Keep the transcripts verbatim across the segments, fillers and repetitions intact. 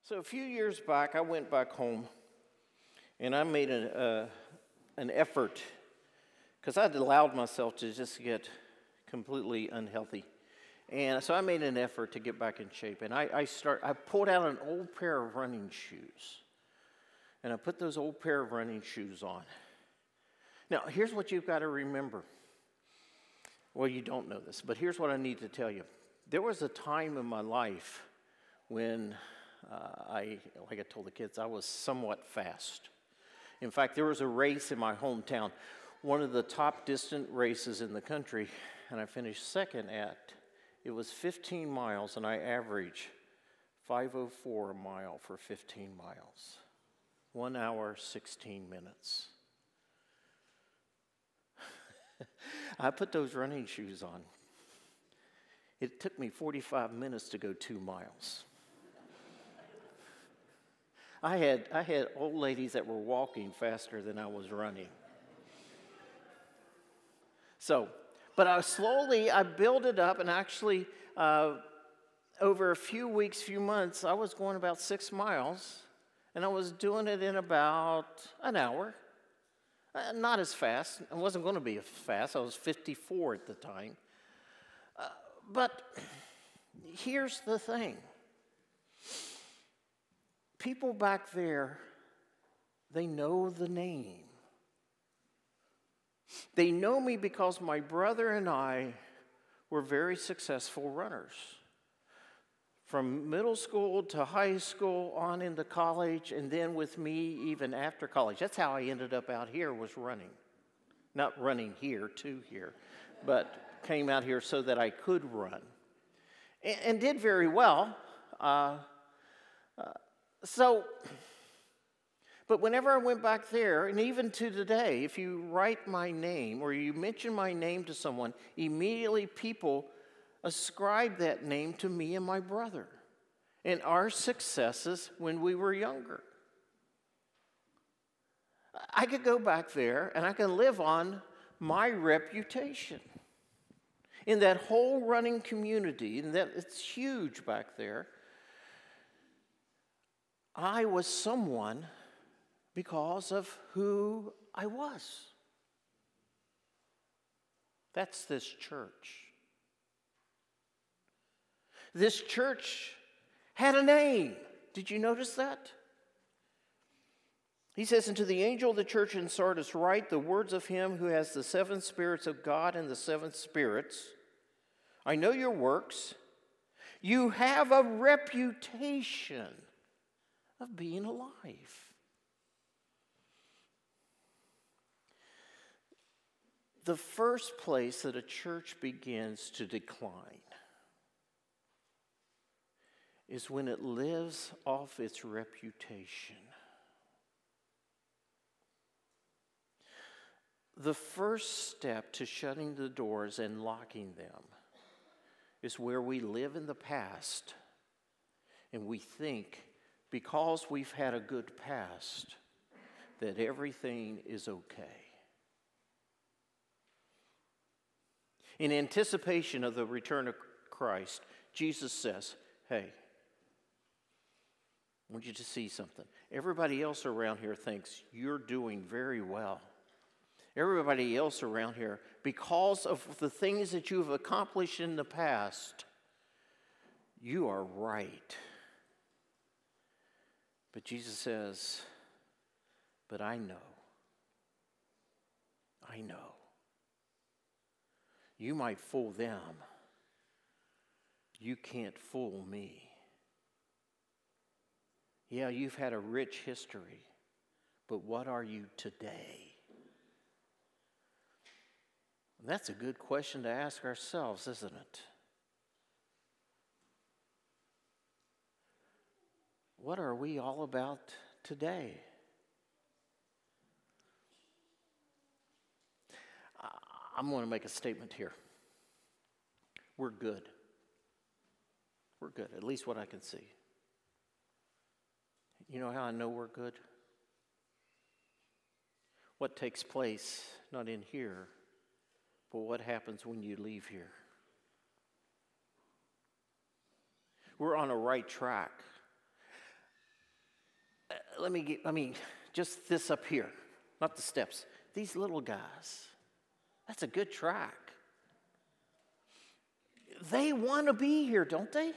So a few years back, I went back home, and I made a, uh, an effort, because I'd allowed myself to just get completely unhealthy. And so I made an effort to get back in shape. And I, I start. I pulled out an old pair of running shoes, and I put those old pair of running shoes on. Now, here's what you've got to remember. Well, you don't know this, but here's what I need to tell you. There was a time in my life when uh, I, like I told the kids, I was somewhat fast. In fact, there was a race in my hometown, one of the top distant races in the country, and I finished second at. It was fifteen miles, and I averaged five oh four a mile for fifteen miles. One hour, sixteen minutes. I put those running shoes on. It took me forty-five minutes to go two miles. I had I had old ladies that were walking faster than I was running. So, but I slowly, I built it up, and actually, uh, over a few weeks, few months, I was going about six miles, and I was doing it in about an hour. Uh, not as fast. I wasn't going to be as fast. I was fifty-four at the time. Uh, but here's the thing. People back there, they know the name. They know me because my brother and I were very successful runners. From middle school to high school, on into college, and then with me even after college. That's how I ended up out here, was running. Not running here to here, but came out here so that I could run. And, and did very well. Uh, uh, so... But whenever I went back there, and even to today, if you write my name or you mention my name to someone, immediately people ascribe that name to me and my brother and our successes when we were younger. I could go back there and I can live on my reputation. In that whole running community, and that it's huge back there, I was someone because of who I was. That's this church. This church had a name. Did you notice that? He says, "And to the angel of the church in Sardis write the words of him who has the seven spirits of God and the seven spirits. I know your works. You have a reputation of being alive." The first place that a church begins to decline is when it lives off its reputation. The first step to shutting the doors and locking them is where we live in the past and we think because we've had a good past that everything is okay. In anticipation of the return of Christ, Jesus says, hey, I want you to see something. Everybody else around here thinks you're doing very well. Everybody else around here, because of the things that you've accomplished in the past, you are right. But Jesus says, but I know. I know. You might fool them. You can't fool me. Yeah, you've had a rich history, but what are you today? And that's a good question to ask ourselves, isn't it? What are we all about today? I'm going to make a statement here. We're good. We're good, at least what I can see. You know how I know we're good? What takes place, not in here, but what happens when you leave here. We're on a right track. let me get, I mean, just this up here, not the steps. These little guys, that's a good track. They want to be here, don't they?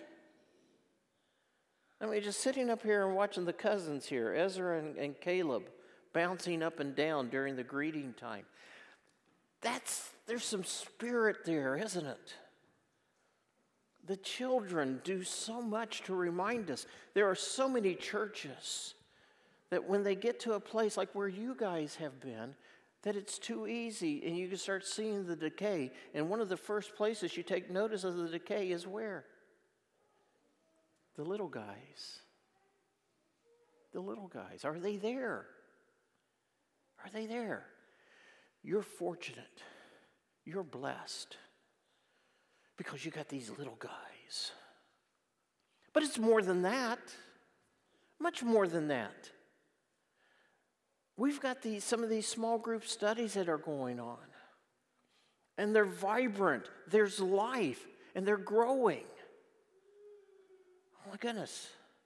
I mean, just sitting up here and watching the cousins here, Ezra and, and Caleb, bouncing up and down during the greeting time. That's, there's some spirit there, isn't it? The children do so much to remind us. There are so many churches that when they get to a place like where you guys have been, that it's too easy and you can start seeing the decay. And one of the first places you take notice of the decay is where? The little guys. The little guys. Are they there? Are they there? You're fortunate. You're blessed. Because you got these little guys. But it's more than that. Much more than that. We've got these some of these small group studies that are going on. And they're vibrant. There's life. And they're growing. Oh my goodness.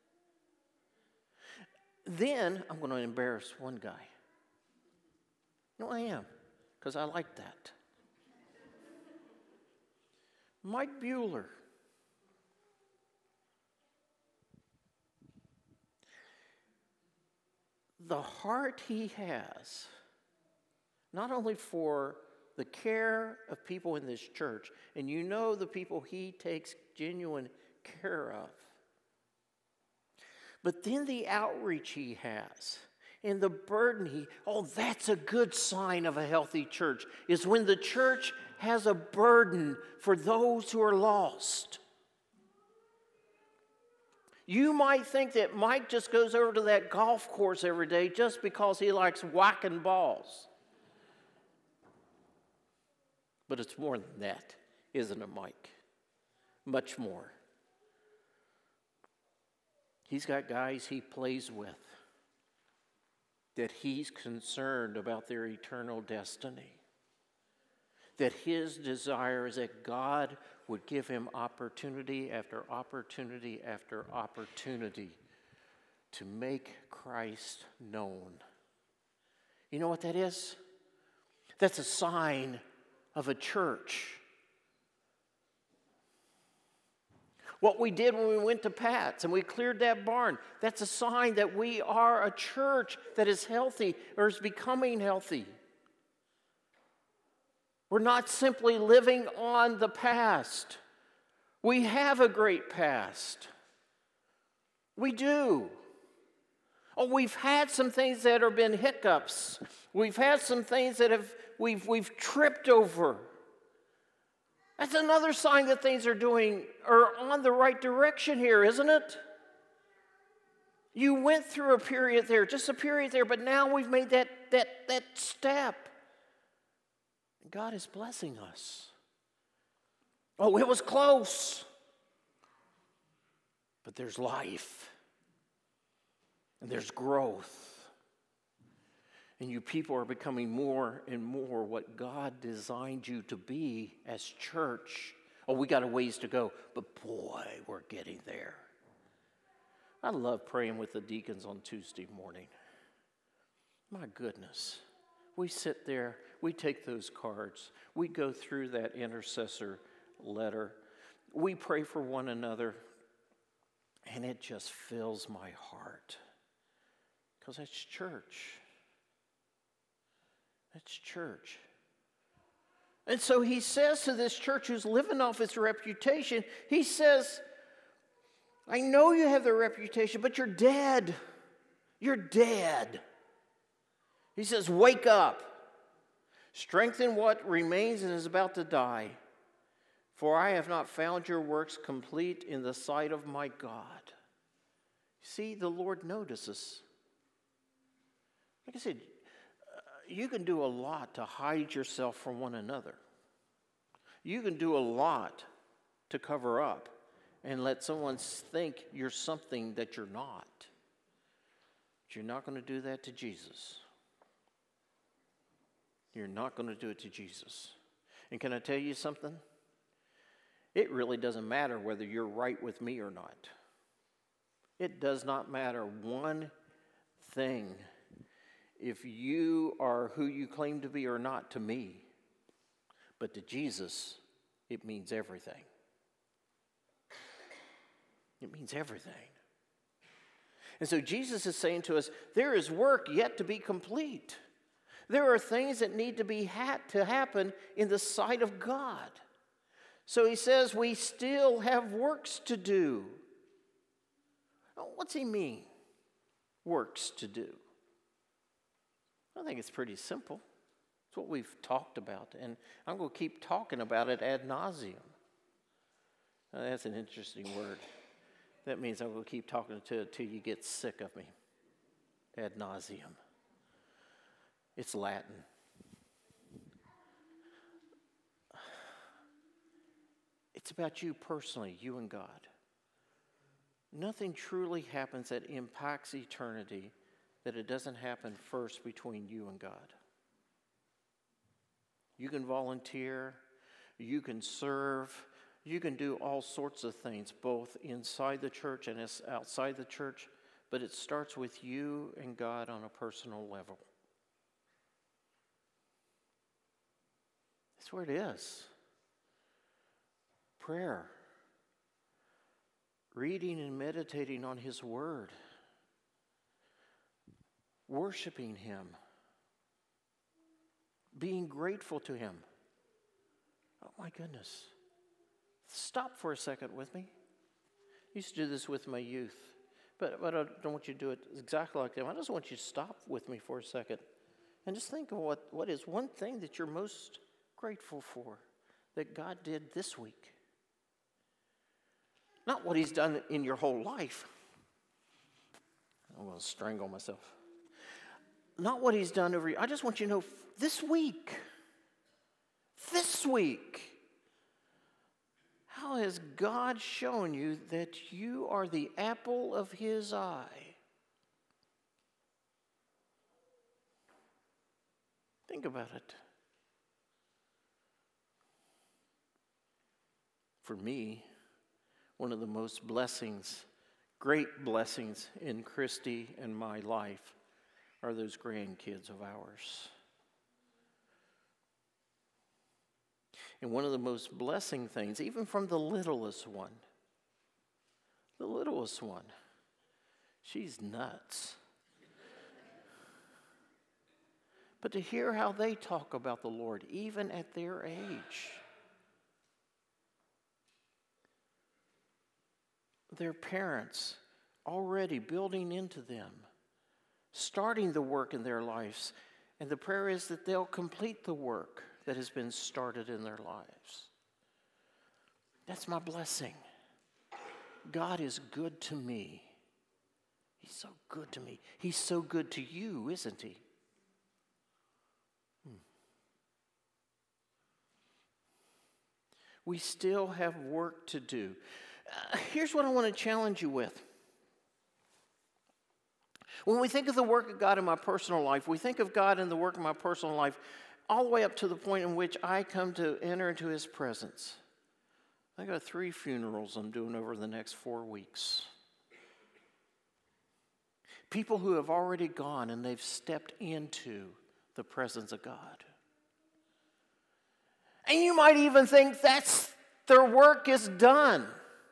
Then I'm going to embarrass one guy. No, I am. Because I like that. Mike Bueller. The heart he has, not only for the care of people in this church, and you know the people he takes genuine care of, but then the outreach he has and the burden he, oh, that's a good sign of a healthy church, is when the church has a burden for those who are lost. You might think that Mike just goes over to that golf course every day just because he likes whacking balls. But it's more than that, isn't it, Mike? Much more. He's got guys he plays with that he's concerned about their eternal destiny. That his desire is that God would give him opportunity after opportunity after opportunity to make Christ known. You know what that is? That's a sign of a church. What we did when we went to Pat's and we cleared that barn, that's a sign that we are a church that is healthy or is becoming healthy. We're not simply living on the past. We have a great past. We do. Oh, we've had some things that have been hiccups. We've had some things that have we've we've tripped over. That's another sign that things are doing are on the right direction here, isn't it? You went through a period there, just a period there, but now we've made that that that step. God is blessing us. Oh, it was close. But there's life. And there's growth. And you people are becoming more and more what God designed you to be as church. Oh, we got a ways to go, but boy, we're getting there. I love praying with the deacons on Tuesday morning. My goodness. We sit there, we take those cards, we go through that intercessor letter, we pray for one another, and it just fills my heart. Because that's church. That's church. And so he says to this church who's living off its reputation, he says, I know you have the reputation, but you're dead. You're dead. He says, wake up. Strengthen what remains and is about to die. For I have not found your works complete in the sight of my God. See, the Lord notices. Like I said, you can do a lot to hide yourself from one another. You can do a lot to cover up and let someone think you're something that you're not. But you're not going to do that to Jesus. You're not going to do it to Jesus. And can I tell you something? It really doesn't matter whether you're right with me or not. It does not matter one thing if you are who you claim to be or not to me. But to Jesus, it means everything. It means everything. And so Jesus is saying to us, there is work yet to be complete. There are things that need to be had to happen in the sight of God. So he says we still have works to do. What's he mean? Works to do. I think it's pretty simple. It's what we've talked about, and I'm going to keep talking about it ad nauseum. Now, that's an interesting word. That means I'm going to keep talking to it till you get sick of me. Ad nauseum. It's Latin. It's about you personally, you and God. Nothing truly happens that impacts eternity that it doesn't happen first between you and God. You can volunteer, you can serve, you can do all sorts of things, both inside the church and outside the church, but it starts with you and God on a personal level. That's where it is. Prayer. Reading and meditating on His Word. Worshiping Him. Being grateful to Him. Oh my goodness. Stop for a second with me. I used to do this with my youth. But, but I don't want you to do it exactly like them. I just want you to stop with me for a second. And just think of what, what is one thing that you're most grateful for that God did this week. Not what He's done in your whole life. I'm going to strangle myself. Not what He's done over you. I just want you to know this week. This week. How has God shown you that you are the apple of His eye? Think about it. For me, one of the most blessings, great blessings in Christy and my life are those grandkids of ours. And one of the most blessing things, even from the littlest one, the littlest one, she's nuts. But to hear how they talk about the Lord, even at their age, their parents already building into them, starting the work in their lives. And the prayer is that they'll complete the work that has been started in their lives. That's my blessing. God is good to me. He's so good to me. He's so good to you, isn't He? Hmm. We still have work to do. Uh, here's what I want to challenge you with. When we think of the work of God in my personal life, we think of God in the work of my personal life all the way up to the point in which I come to enter into His presence. I got three funerals I'm doing over the next four weeks. People who have already gone and they've stepped into the presence of God. And you might even think that's their work is done.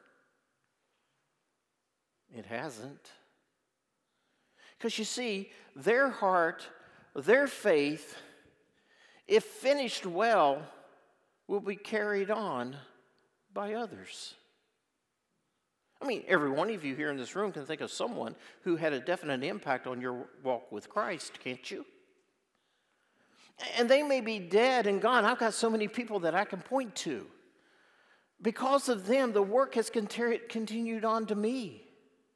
It hasn't. Because you see, their heart, their faith, if finished well, will be carried on by others. I mean, every one of you here in this room can think of someone who had a definite impact on your walk with Christ, can't you? And they may be dead and gone. I've got so many people that I can point to. Because of them, the work has continued on to me.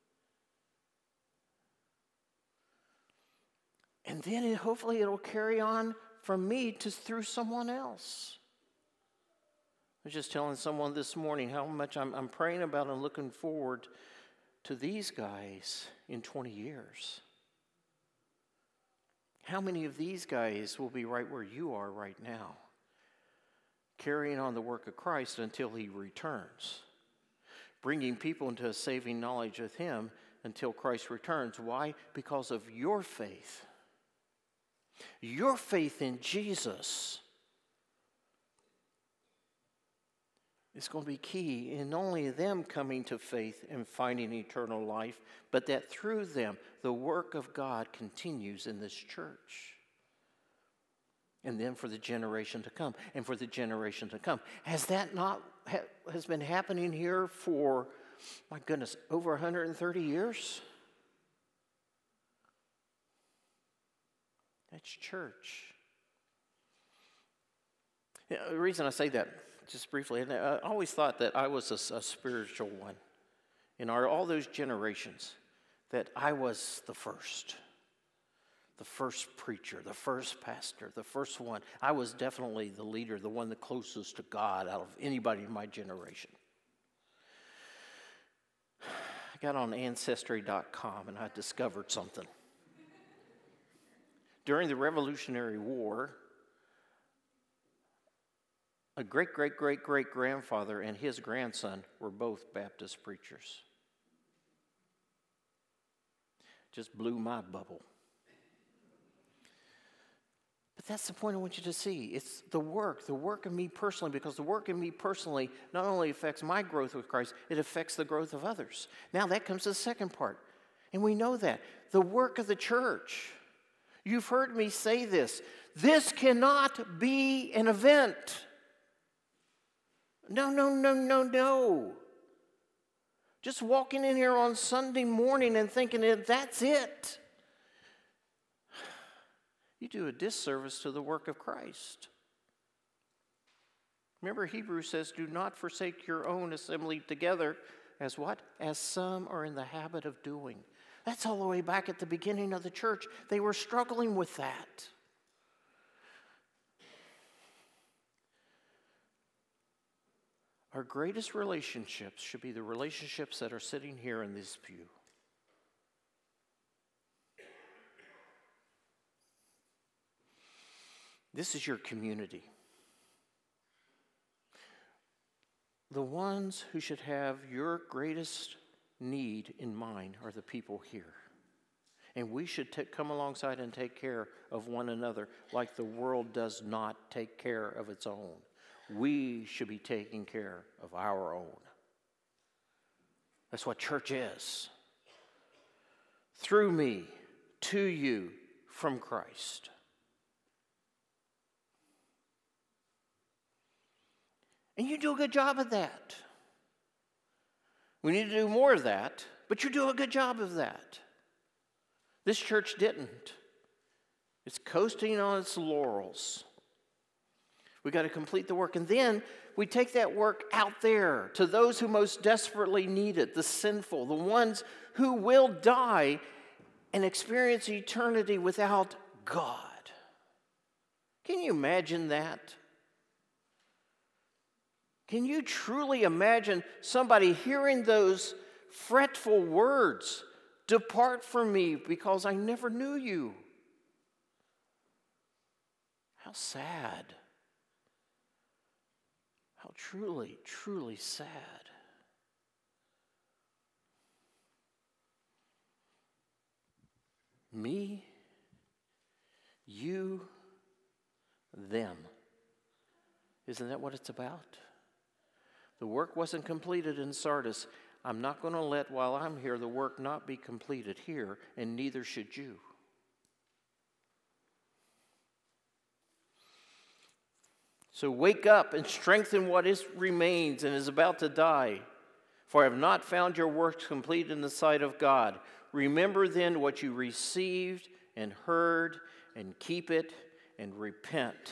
And then it, hopefully it'll carry on from me to through someone else. I was just telling someone this morning how much I'm, I'm praying about and looking forward to these guys in twenty years. How many of these guys will be right where you are right now, carrying on the work of Christ until He returns, bringing people into a saving knowledge of Him until Christ returns. Why? Because of your faith. Your faith in Jesus is going to be key in not only them coming to faith and finding eternal life, but that through them the work of God continues in this church. And then for the generation to come, and for the generation to come. Has that not ha, has been happening here for, my goodness, over one hundred thirty years? That's church. You know, the reason I say that, just briefly, and I always thought that I was a, a spiritual one. In our, all those generations, that I was the first. The first preacher, the first pastor, the first one. I was definitely the leader, the one the closest to God out of anybody in my generation. I got on Ancestry dot com and I discovered something. During the Revolutionary War, a great-great-great-great-grandfather and his grandson were both Baptist preachers. Just blew my bubble. But that's the point I want you to see. It's the work, the work of me personally, because the work of me personally not only affects my growth with Christ, it affects the growth of others. Now that comes to the second part. And we know that. The work of the church. You've heard me say this. This cannot be an event. No, no, no, no, no. Just walking in here on Sunday morning and thinking that that's it. You do a disservice to the work of Christ. Remember, Hebrews says, do not forsake your own assembly together as what? As some are in the habit of doing. That's all the way back at the beginning of the church. They were struggling with that. Our greatest relationships should be the relationships that are sitting here in this pew. This is your community. The ones who should have your greatest need in mind are the people here. And we should t- come alongside and take care of one another like the world does not take care of its own. We should be taking care of our own. That's what church is. Through me, to you, from Christ. And you do a good job of that. We need to do more of that, but you do a good job of that. This church didn't. It's coasting on its laurels. We got to complete the work. And then we take that work out there to those who most desperately need it, the sinful, the ones who will die and experience eternity without God. Can you imagine that? Can you truly imagine somebody hearing those fretful words, "Depart from me because I never knew you"? How sad. How truly, truly sad. Me, you, them. Isn't that what it's about? The work wasn't completed in Sardis. I'm not going to let, while I'm here, the work not be completed here, and neither should you. So wake up and strengthen what is remains and is about to die. For I have not found your works complete in the sight of God. Remember then what you received and heard, and keep it and repent.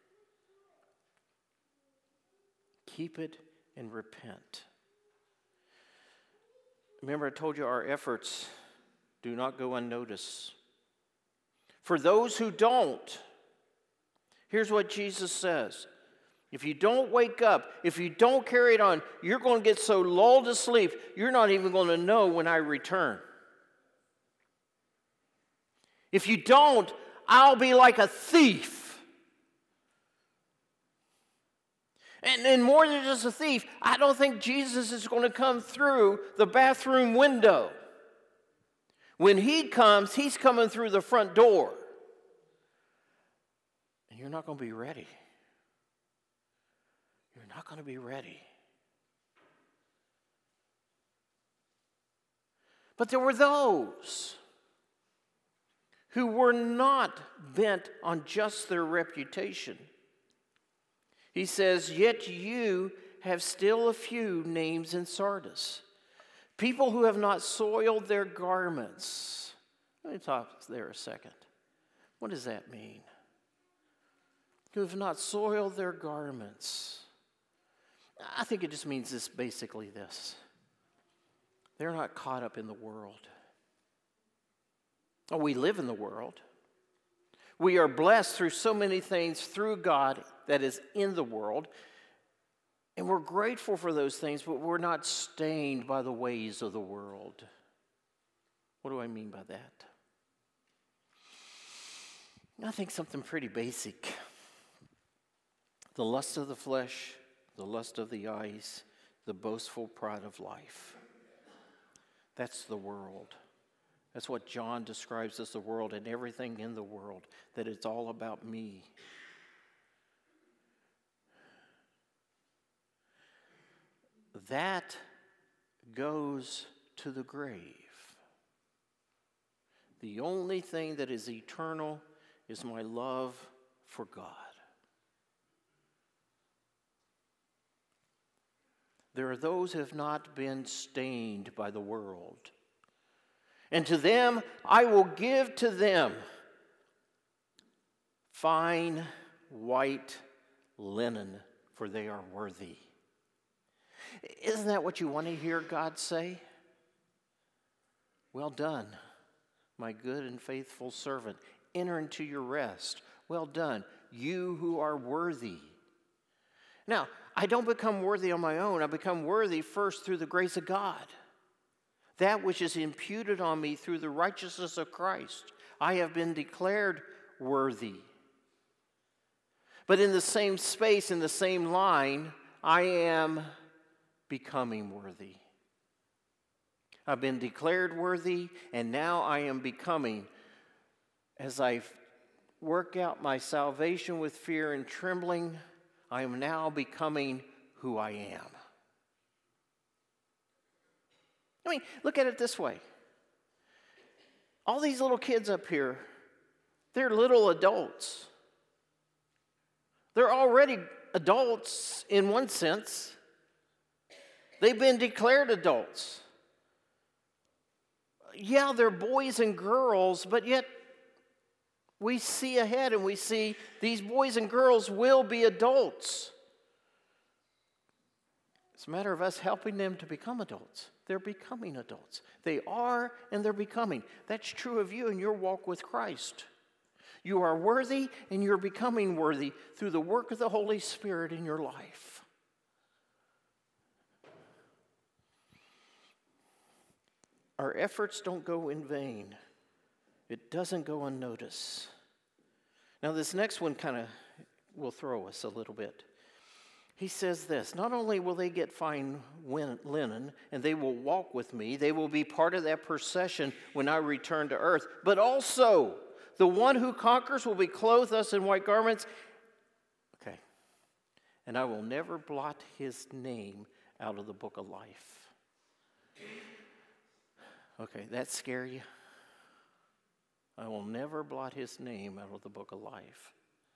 Keep it and repent. Remember, I told you our efforts do not go unnoticed. For those who don't, here's what Jesus says. If you don't wake up, if you don't carry it on, you're going to get so lulled to sleep, you're not even going to know when I return. If you don't, I'll be like a thief. And, and more than just a thief, I don't think Jesus is going to come through the bathroom window. When he comes, he's coming through the front door. And you're not going to be ready. You're not going to be ready. But there were those who were not bent on just their reputation. He says, yet you have still a few names in Sardis, people who have not soiled their garments. Let me talk there a second. What does that mean? Who have not soiled their garments. I think it just means this, basically this. They're not caught up in the world. Oh, we live in the world. We are blessed through so many things through God that is in the world. And we're grateful for those things, but we're not stained by the ways of the world. What do I mean by that? I think something pretty basic. The lust of the flesh, the lust of the eyes, the boastful pride of life. That's the world. That's what John describes as the world, and everything in the world, that it's all about me. That goes to the grave. The only thing that is eternal is my love for God. There are those who have not been stained by the world. And to them, I will give to them fine white linen, for they are worthy. Isn't that what you want to hear God say? Well done, my good and faithful servant. Enter into your rest. Well done, you who are worthy. Now, I don't become worthy on my own. I become worthy first through the grace of God. That which is imputed on me through the righteousness of Christ. I have been declared worthy. But in the same space, in the same line, I am becoming worthy. I've been declared worthy, and now I am becoming, as I work out my salvation with fear and trembling, I am now becoming who I am. I mean, look at it this way. All these little kids up here, they're little adults. They're already adults in one sense. They've been declared adults. Yeah, they're boys and girls, but yet we see ahead and we see these boys and girls will be adults. It's a matter of us helping them to become adults. They're becoming adults. They are and they're becoming. That's true of you in your walk with Christ. You are worthy and you're becoming worthy through the work of the Holy Spirit in your life. Our efforts don't go in vain. It doesn't go unnoticed. Now, this next one kind of will throw us a little bit. He says this, not only will they get fine linen and they will walk with me, they will be part of that procession when I return to earth, but also the one who conquers will be clothed us in white garments. Okay. And I will never blot his name out of the book of life. Okay, that scare you? I will never blot his name out of the book of life.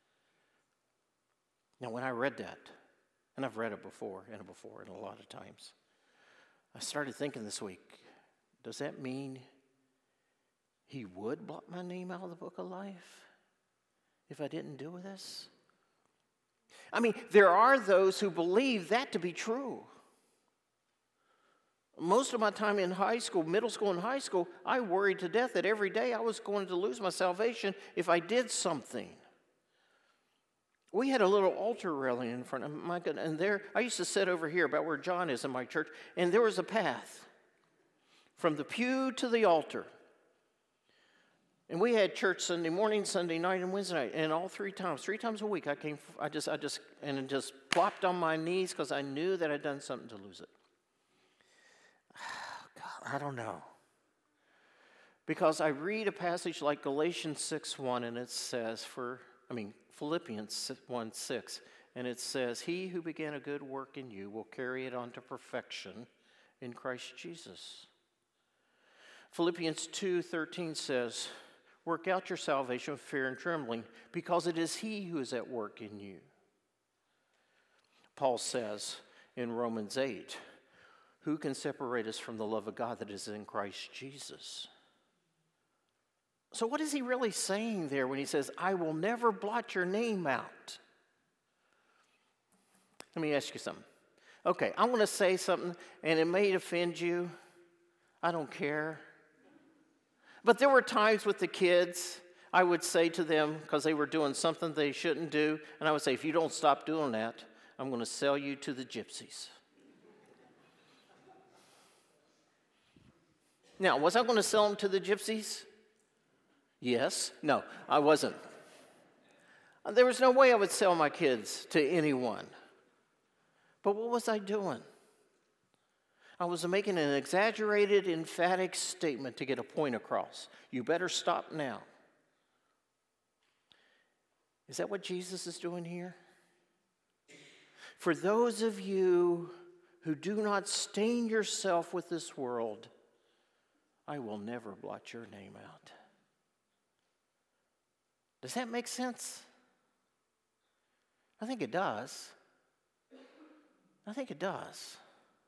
Now, when I read that, and I've read it before and before and a lot of times, I started thinking this week, does that mean he would blot my name out of the book of life if I didn't do this? I mean, there are those who believe that to be true. Most of my time in high school, middle school and high school, I worried to death that every day I was going to lose my salvation if I did something. We had a little altar railing in front of my goodness, and there, I used to sit over here about where John is in my church, and there was a path from the pew to the altar. And we had church Sunday morning, Sunday night, and Wednesday night, and all three times, three times a week, I came, I just, I just, and it just plopped on my knees because I knew that I'd done something to lose it. God, I don't know. Because I read a passage like Galatians six one, and it says, for, I mean, Philippians one six, and it says, he who began a good work in you will carry it on to perfection in Christ Jesus. Philippians two thirteen says, work out your salvation with fear and trembling, because it is he who is at work in you. Paul says in Romans eight, who can separate us from the love of God that is in Christ Jesus? So what is he really saying there when he says, I will never blot your name out? Let me ask you something. Okay, I want to say something, and it may offend you. I don't care. But there were times with the kids, I would say to them, because they were doing something they shouldn't do, and I would say, if you don't stop doing that, I'm going to sell you to the gypsies. Now, was I going to sell them to the gypsies? Yes. No, I wasn't. There was no way I would sell my kids to anyone. But what was I doing? I was making an exaggerated, emphatic statement to get a point across. You better stop now. Is that what Jesus is doing here? For those of you who do not stain yourself with this world, I will never blot your name out. Does that make sense? I think it does. I think it does.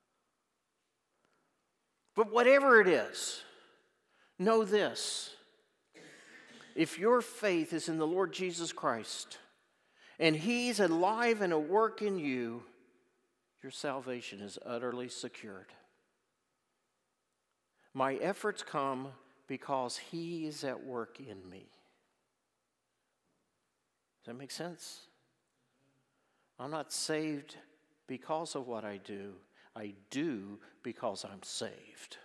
But whatever it is, know this. If your faith is in the Lord Jesus Christ, and he's alive and at work in you, your salvation is utterly secured. My efforts come because he is at work in me. Does that make sense? I'm not saved because of what I do. I do because I'm saved.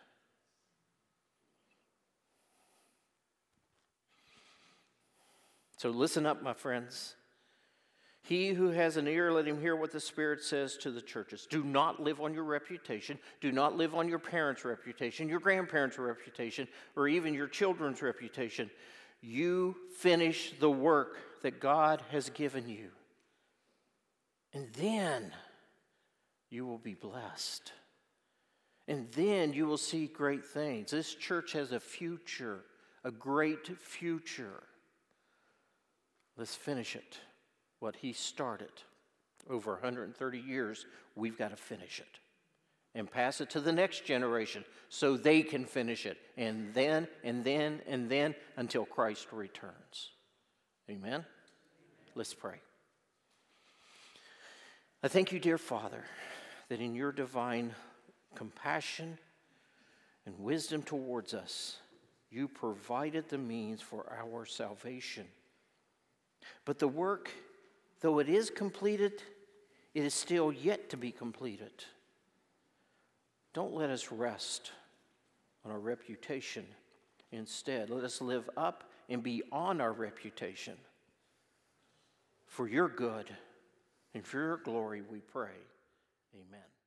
So listen up, my friends. He who has an ear, let him hear what the Spirit says to the churches. Do not live on your reputation. Do not live on your parents' reputation, your grandparents' reputation, or even your children's reputation. You finish the work that God has given you. And then you will be blessed. And then you will see great things. This church has a future, a great future. Let's finish it. What he started over one hundred thirty years, we've got to finish it and pass it to the next generation so they can finish it. And then, and then, and then until Christ returns. Amen? Let's pray. I thank you, dear Father, that in your divine compassion and wisdom towards us, you provided the means for our salvation. But the work, though it is completed, it is still yet to be completed. Don't let us rest on our reputation. Instead, let us live up and beyond our reputation. For your good and for your glory, we pray. Amen.